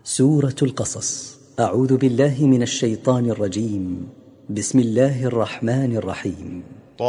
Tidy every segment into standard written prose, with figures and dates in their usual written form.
سورة القصص. أعوذ بالله من الشيطان الرجيم. بسم الله الرحمن الرحيم.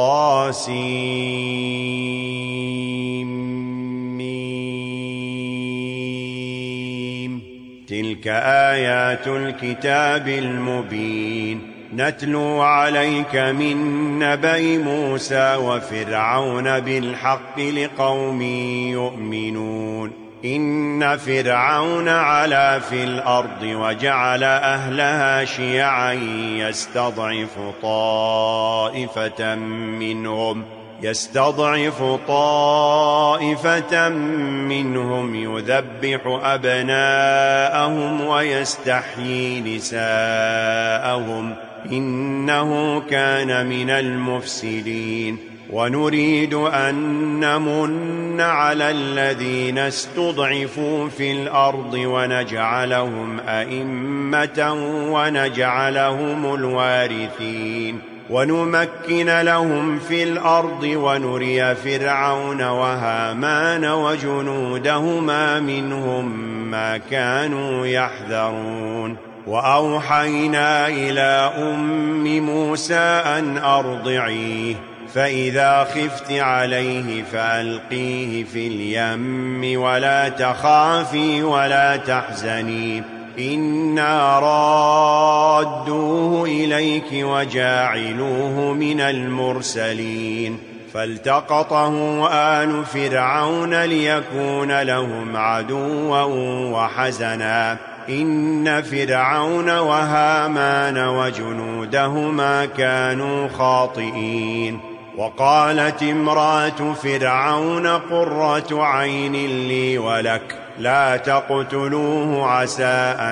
طاسيم. تلك آيات الكتاب المبين. نتلو عليك من نبأ موسى وفرعون بالحق لقوم يؤمنون. إن فرعون علا في الأرض وجعل أهلها شيعا يستضعف طائفة منهم يذبح أبناءهم ويستحيي نساءهم إنه كان من المفسدين. ونريد أن نمن على الذين استضعفوا في الأرض ونجعلهم أئمة ونجعلهم الوارثين ونمكن لهم في الأرض ونري فرعون وهامان وجنودهما منهم ما كانوا يحذرون. وأوحينا إلى أم موسى أن أرضعيه فإذا خفت عليه فألقيه في اليم ولا تخافي ولا تحزني إنا رادوه إليك وجاعلوه من المرسلين. فالتقطه آل فرعون ليكون لهم عدوا وحزنا إن فرعون وهامان وجنودهما كانوا خاطئين. وقالت امرأة فرعون قرة عين لي ولك لا تقتلوه عسى أن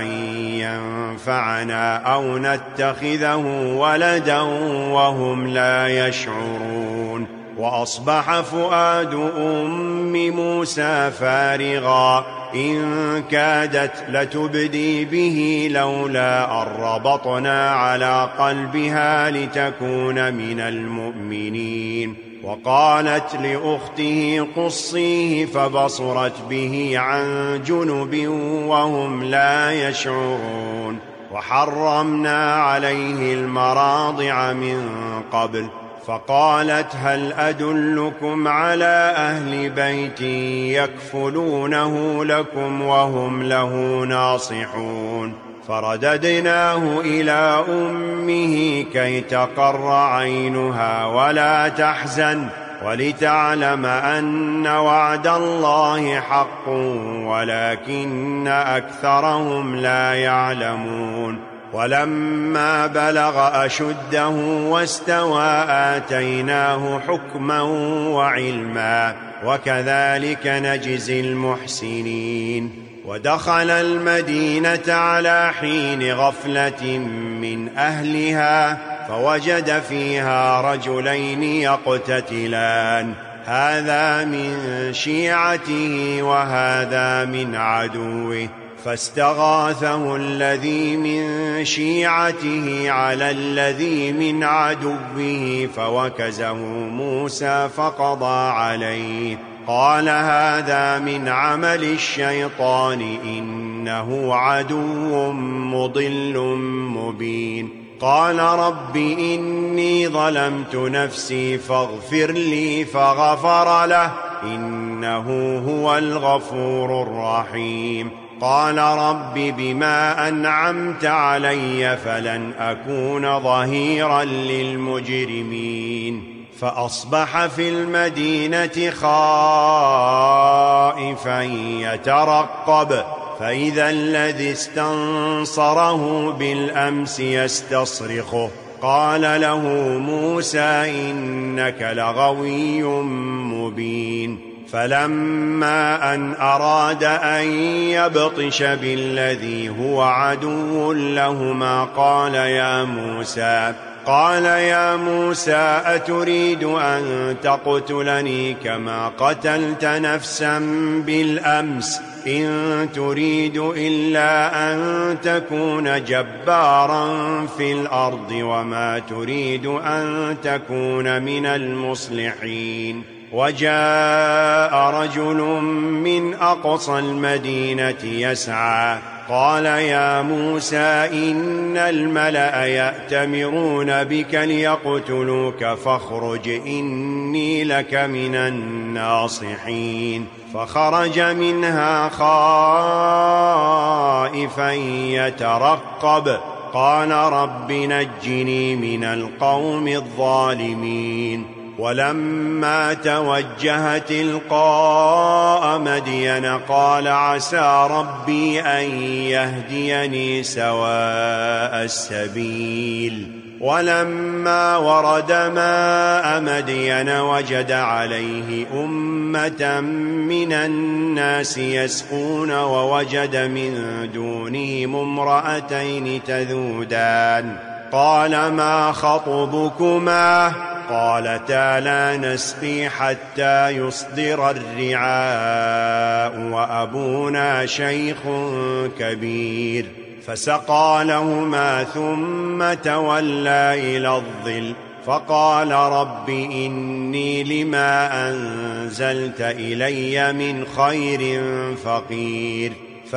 ينفعنا أو نتخذه ولدا وهم لا يشعرون. وأصبح فؤاد أم موسى فارغا إن كادت لتبدي به لولا أن ربطنا على قلبها لتكون من المؤمنين. وقالت لأخته قصيه فبصرت به عن جنب وهم لا يشعرون. وحرمنا عليه المراضع من قبل فقالت هل أدلكم على أهل بيت يكفلونه لكم وهم له ناصحون. فرددناه إلى أمه كي تقر عينها ولا تحزن ولتعلم أن وعد الله حق ولكن أكثرهم لا يعلمون. ولما بلغ أشده واستوى آتيناه حكما وعلما وكذلك نجزي المحسنين. ودخل المدينة على حين غفلة من أهلها فوجد فيها رجلين يقتتلان هذا من شيعته وهذا من عدوه فاستغاثه الذي من شيعته على الذي من عدوه فوكزه موسى فقضى عليه قال هذا من عمل الشيطان إنه عدو مضل مبين. قال رب إني ظلمت نفسي فاغفر لي فغفر له إنه هو الغفور الرحيم. قال رب بما أنعمت علي فلن أكون ظهيرا للمجرمين. فأصبح في المدينة خائفا يترقب فإذا الذي استنصره بالأمس يستصرخه قال له موسى إنك لغوي مبين. فلما أن أراد أن يبطش بالذي هو عدو لهما قال يا موسى أتريد أن تقتلني كما قتلت نفسا بالأمس إن تريد إلا أن تكون جبارا في الأرض وما تريد أن تكون من المصلحين. وجاء رجل من أقصى المدينة يسعى قال يا موسى إن الملأ يأتمرون بك ليقتلوك فاخرج إني لك من الناصحين فخرج منها خائفا يترقب قال رب نجني من القوم الظالمين ولما توجه تلقاء مدين قال عسى ربي أن يهديني سواء السبيل ولما ورد ماء مدين وجد عليه أمة من الناس يسقون ووجد من دونهم امرأتين تذودان قال ما خطبكما قالتا لا نسقي حتى يصدر الرعاء وأبونا شيخ كبير فسقى لهما ثم تولى إلى الظل فقال رب إني لما أنزلت إلي من خير فقير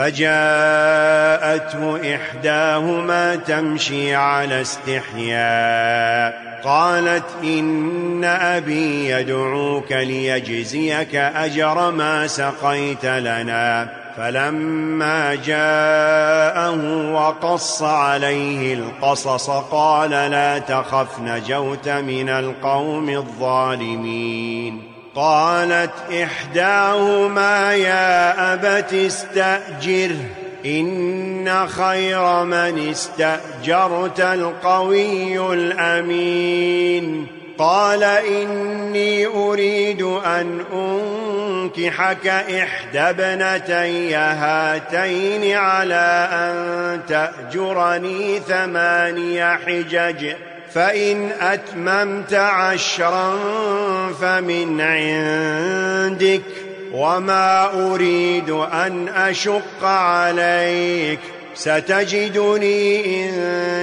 فجاءته إحداهما تمشي على استحياء قالت إن أبي يدعوك ليجزيك أجر ما سقيت لنا فلما جاءه وقص عليه القصص قال لا تخف نجوت من القوم الظالمين قالت إحداهما يا أبت استأجره إن خير من استأجرت القوي الأمين قال إني أريد أن أنكحك إحدى ابنتي هاتين على أن تأجرني 8 حجج فإن أتممت 10 فمن عندك وما أريد أن أشق عليك ستجدني إن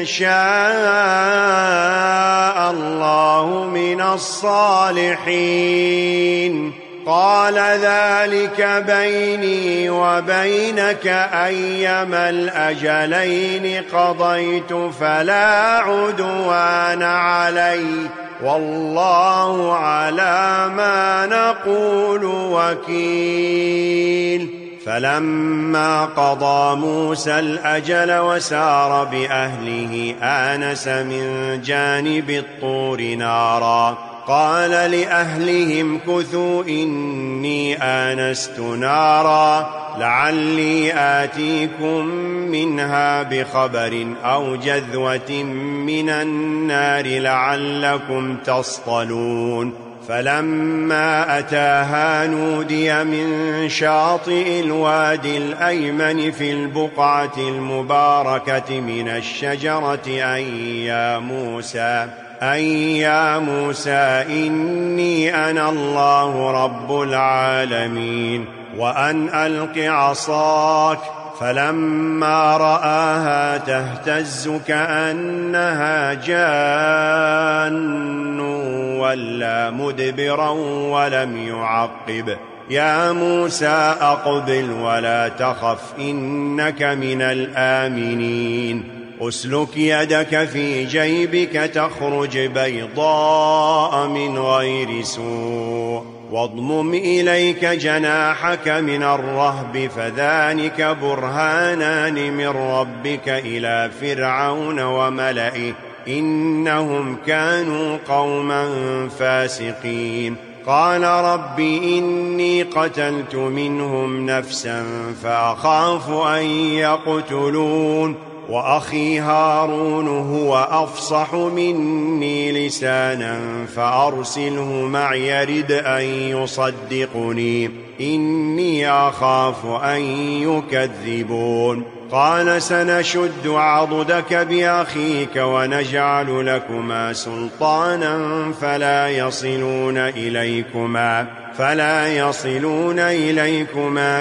شاء الله من الصالحين قال ذلك بيني وبينك أيما الأجلين قضيت فلا عدوان علي والله على ما نقول وكيل فلما قضى موسى الأجل وسار بأهله آنس من جانب الطور نارا قال لأهلهم كثوا إني آنست نارا لعلي آتيكم منها بخبر أو جذوة من النار لعلكم تصطلون فلما أتاها نودي من شاطئ الوادي الأيمن في البقعة المباركة من الشجرة أي يا موسى إني أنا الله رب العالمين وأن ألق عصاك فلما رآها تهتز كأنها جان ولا مدبرا ولم يعقب يا موسى أقبل ولا تخف إنك من الآمنين أسلك يدك في جيبك تخرج بيضاء من غير سوء واضمم إليك جناحك من الرهب فذلك برهانان من ربك إلى فرعون وملئه إنهم كانوا قوما فاسقين قال رب إني قتلت منهم نفسا فأخاف أن يقتلون وأخي هارون هو أفصح مني لسانا فأرسله معي يرد أن يصدقني إني أخاف أن يكذبون قال سنشد عضدك بأخيك ونجعل لكما سلطانا فلا يصلون إليكما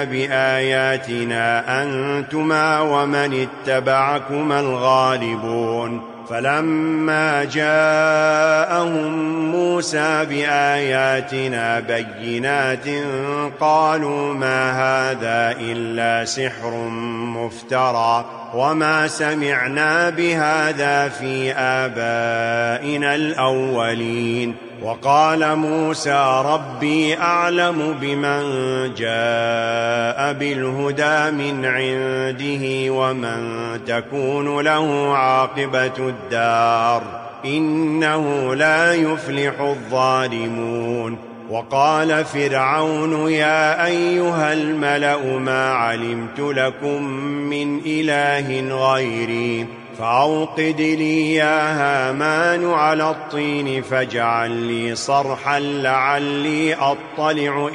بآياتنا أنتما ومن اتبعكما الغالبون فلما جاءهم موسى بآياتنا بينات قالوا ما هذا إلا سحر مفترى وما سمعنا بهذا في آبائنا الأولين. وقال موسى ربي أعلم بمن جاء بالهدى من عنده ومن تكون له عاقبة الدار إنه لا يفلح الظالمون. وقال فرعون يا أيها الملأ ما علمت لكم من إله غيري فأوقد لي يا هامان على الطين فاجعل لي صرحا لعلي أطلع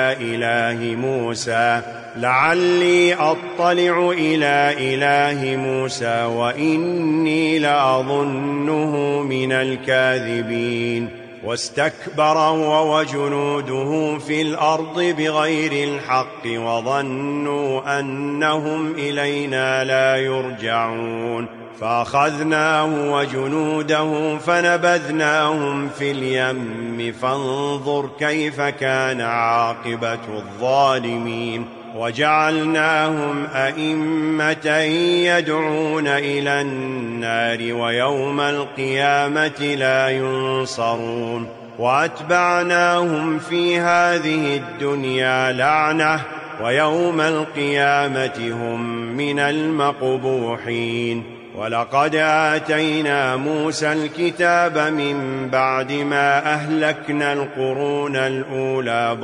إلى إله موسى وإني لأظنه من الكاذبين. واستكبر هو وجنوده في الأرض بغير الحق وظنوا أنهم إلينا لا يرجعون فأخذناه وجنوده فنبذناهم في اليم فانظر كيف كان عاقبة الظالمين. وجعلناهم أئمة يدعون إلى النار ويوم القيامة لا ينصرون. وأتبعناهم في هذه الدنيا لعنة ويوم القيامة هم من المقبوحين. ولقد آتينا موسى الكتاب من بعد ما أهلكنا القرون الأولى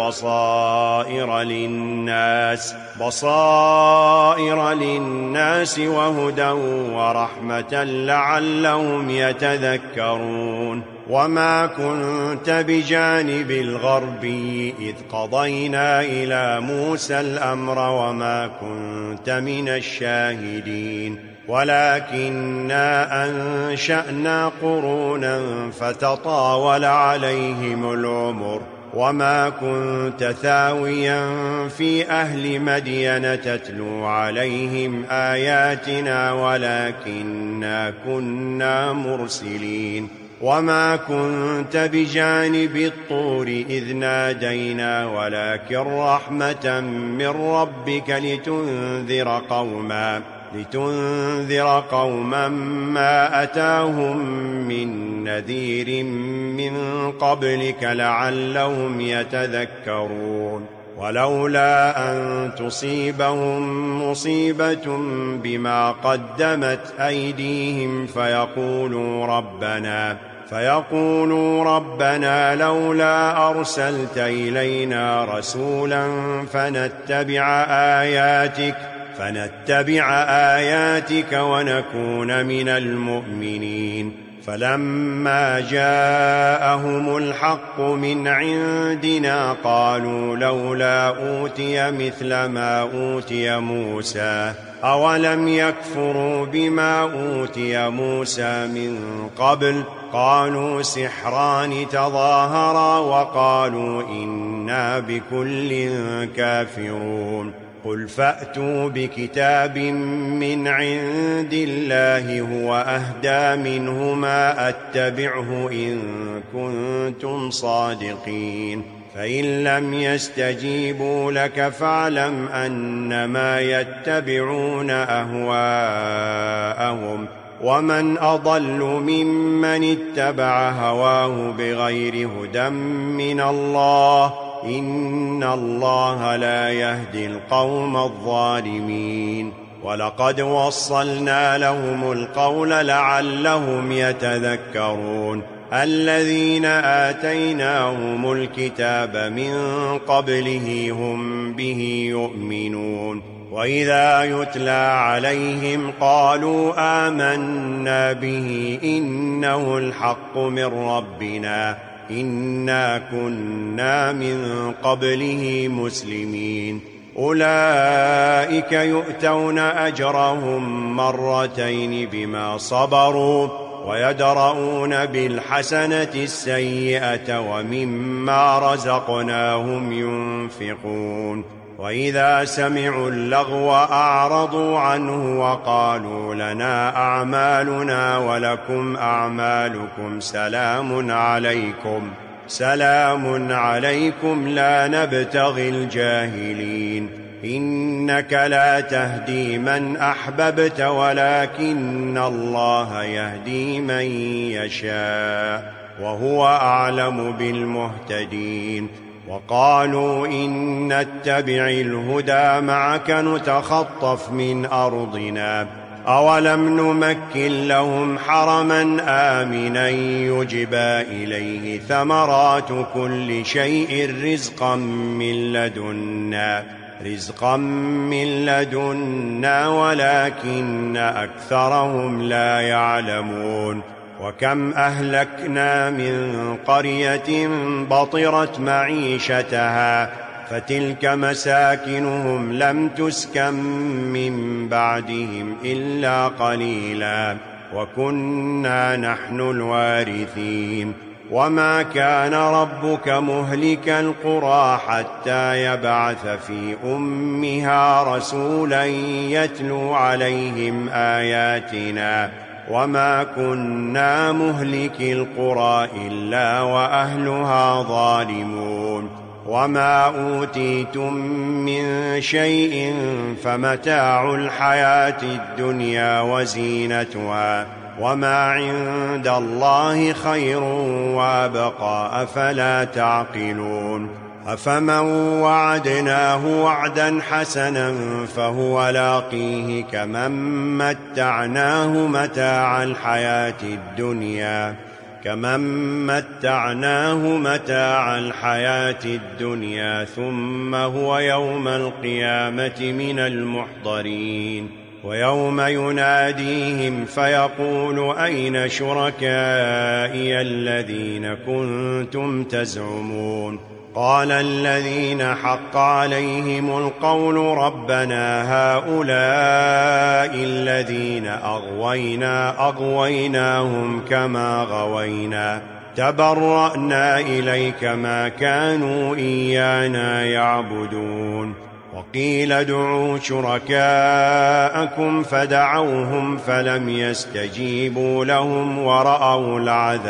بصائر للناس وهدى ورحمة لعلهم يتذكرون. وما كنت بجانب الغربي إذ قضينا إلى موسى الأمر وما كنت من الشاهدين ولكننا أنشأنا قرونا فتطاول عليهم العمر وما كنت ثاويا في أهل مدين تتلو عليهم آياتنا ولكننا كنا مرسلين. وما كنت بجانب الطور إذ نادينا ولكن رحمة من ربك لتنذر قوما ما أتاهم من نذير من قبلك لعلهم يتذكرون. ولولا أن تصيبهم مصيبة بما قدمت أيديهم فيقولوا ربنا لولا أرسلت إلينا رسولا فنتبع آياتك ونكون من المؤمنين. فلما جاءهم الحق من عندنا قالوا لولا أوتي مثل ما أوتي موسى أولم يكفروا بما أوتي موسى من قبل قالوا سحران تظاهرا وقالوا إنا بكل كافرون. قل فأتوا بكتاب من عند الله هو أهدى منهما أتبعه إن كنتم صادقين. فإن لم يستجيبوا لك فاعلم أنما يتبعون أهواءهم ومن أضل ممن اتبع هواه بغير هدى من الله إن الله لا يهدي القوم الظالمين. ولقد وصلنا لهم القول لعلهم يتذكرون. الذين آتيناهم الكتاب من قبله هم به يؤمنون. وإذا يتلى عليهم قالوا آمنا به إنه الحق من ربنا إنا كنا من قبله مسلمين. أولئك يؤتون أجرهم مرتين بما صبروا ويدرؤون بالحسنة السيئة ومما رزقناهم ينفقون. وإذا سمعوا اللغو أعرضوا عنه وقالوا لنا أعمالنا ولكم أعمالكم سلام عليكم لا نبتغي الجاهلين إنك لا تهدي من أحببت ولكن الله يهدي من يشاء وهو أعلم بالمهتدين وقالوا إن نتبع الهدى معك نتخطف من أرضنا أولم نمكن لهم حرما آمنا يجبى إليه ثمرات كل شيء رزقا من لدنا ولكن أكثرهم لا يعلمون وكم أهلكنا من قرية بطرت معيشتها فتلك مساكنهم لم تسكن من بعدهم إلا قليلا وكنا نحن الوارثين وما كان ربك مهلك القرى حتى يبعث في أمها رسولا يتلو عليهم آياتنا وما كنا مهلك القرى إلا وأهلها ظالمون وما أوتيتم من شيء فمتاع الحياة الدنيا وزينتها وما عند الله خير وأبقى أفلا تعقلون أفمن وعدناه وعدا حسنا فهو لاقيه كمن متعناه متاع الحياة الدنيا ثم هو يوم القيامة من المحضرين ويوم يناديهم فيقول أين شركائي الذين كنتم تزعمون قال الذين حق عليهم القول ربنا هؤلاء الذين أغويناهم كما غوينا تبرأنا إليك ما كانوا إيانا يعبدون وقيل ادعوا شركاءكم فدعوهم فلم يستجيبوا لهم ورأوا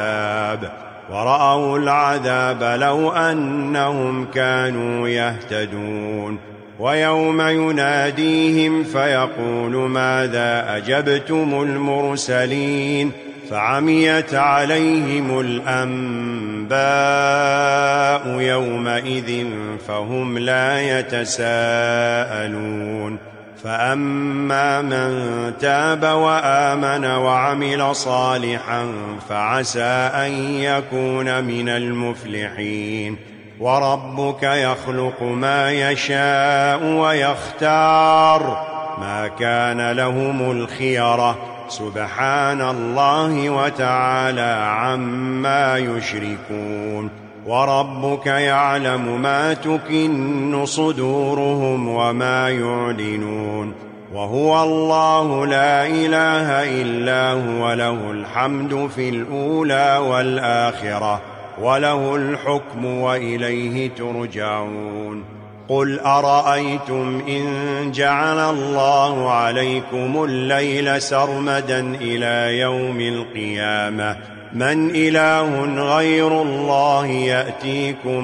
العذاب لو أنهم كانوا يهتدون ويوم يناديهم فيقول ماذا أجبتم المرسلين فعميت عليهم الأنباء يومئذ فهم لا يتساءلون فأما من تاب وآمن وعمل صالحا فعسى أن يكون من المفلحين وربك يخلق ما يشاء ويختار ما كان لهم الخيرة سبحان الله وتعالى عما يشركون وربك يعلم ما تكن صدورهم وما يعلنون وهو الله لا إله إلا هو له الحمد في الأولى والآخرة وله الحكم وإليه ترجعون قل أرأيتم إن جعل الله عليكم الليل سرمدا إلى يوم القيامة من إله غير الله يأتيكم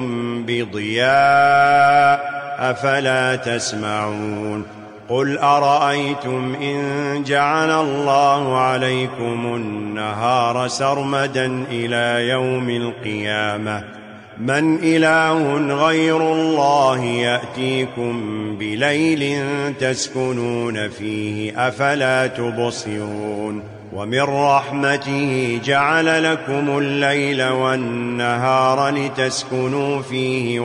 بضياء أفلا تسمعون قل أرأيتم إن جعل الله عليكم النهار سرمدا إلى يوم القيامة من إله غير الله يأتيكم بليل تسكنون فيه أفلا تبصرون ومن رحمته جعل لكم الليل والنهار لتسكنوا فيه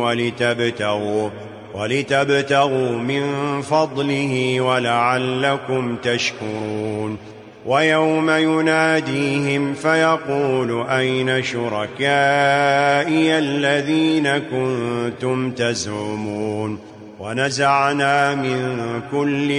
ولتبتغوا من فضله ولعلكم تشكرون ويوم يناديهم فيقول أين شركائي الذين كنتم تزعمون ونزعنا من كل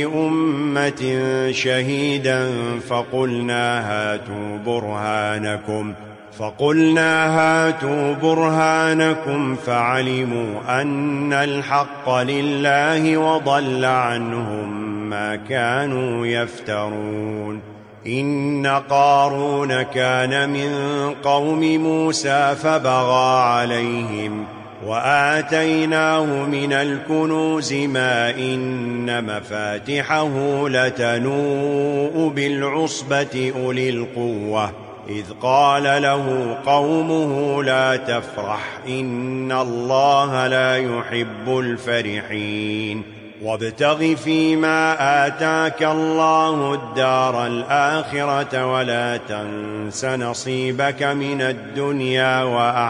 أمة شهيدا فقلنا هاتوا برهانكم فقلنا هاتوا برهانكم فعلموا أن الحق لله وضل عنهم ما كانوا يفترون. إن قارون كان من قوم موسى فبغى عليهم وآتيناه من الكنوز ما إن مفاتحه لتنوء بالعصبة أولي القوة إذ قال له قومه لا تفرح إن الله لا يحب الفرحين وابتغ فيما آتاك الله الدار الآخرة ولا تنس نصيبك من الدنيا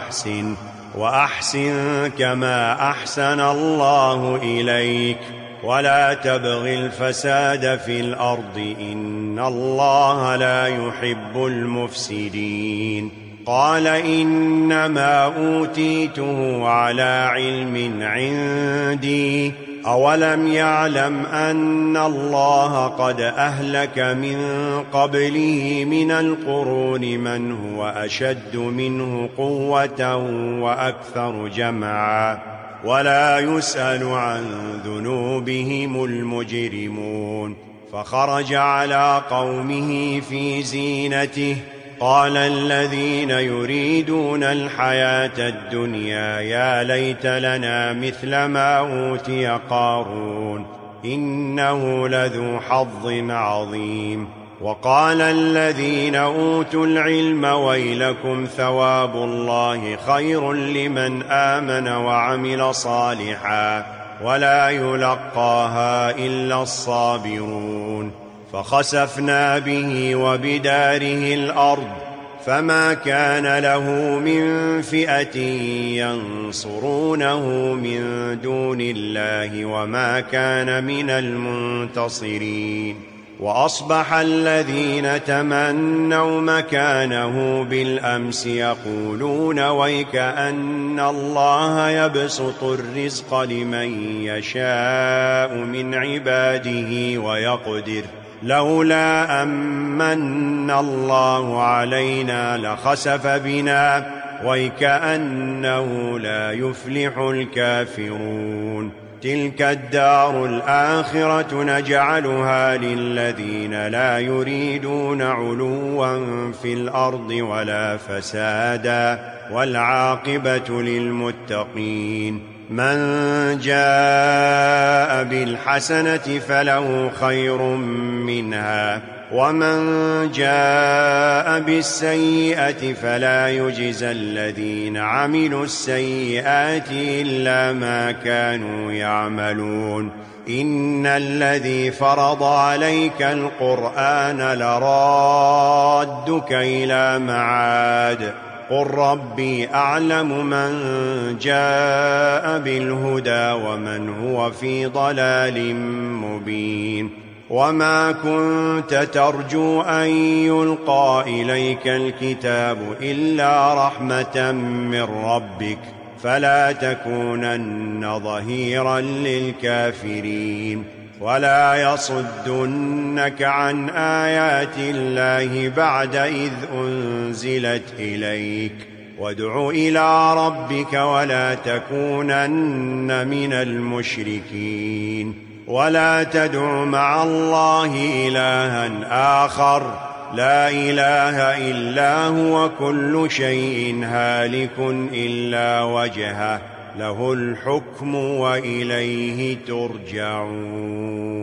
وأحسن كما أحسن الله إليك ولا تبغ الفساد في الأرض إن الله لا يحب المفسدين. قال إنما أوتيته على علم عندي أولم يعلم أن الله قد أهلك من قبله من القرون من هو أشد منه قوة وأكثر جمعا ولا يسأل عن ذنوبهم المجرمون. فخرج على قومه في زينته قال الذين يريدون الحياة الدنيا يا ليت لنا مثل ما أوتي قارون إنه لذو حظ عظيم. وقال الذين أوتوا العلم ويلكم ثواب الله خير لمن آمن وعمل صالحا ولا يلقاها إلا الصابرون. فخسفنا به وبداره الأرض فما كان له من فئة ينصرونه من دون الله وما كان من المنتصرين. وأصبح الذين تمنوا مكانه بالأمس يقولون ويكأن الله يبسط الرزق لمن يشاء من عباده ويقدر لولا أمن الله علينا لخسف بنا ويكأنه لا يفلح الكافرون. تلك الدار الآخرة نجعلها للذين لا يريدون علوا في الأرض ولا فسادا والعاقبة للمتقين. من جاء بالحسنة فله خير منها ومن جاء بالسيئة فلا يجزى الذين عملوا السيئات إلا ما كانوا يعملون. إن الذي فرض عليك القرآن لرادك إلى معاد قل ربي أعلم من جاء بالهدى ومن هو في ضلال مبين. وما كنت ترجو أن يلقى إليك الكتاب إلا رحمة من ربك فلا تكونن ظهيرا للكافرين. ولا يصدنك عن آيات الله بعد إذ أنزلت إليك وادع إلى ربك ولا تكونن من المشركين. ولا تدع مع الله إلها آخر لا إله إلا هو كل شيء هالك إلا وجهه له الحكم وإليه ترجعون.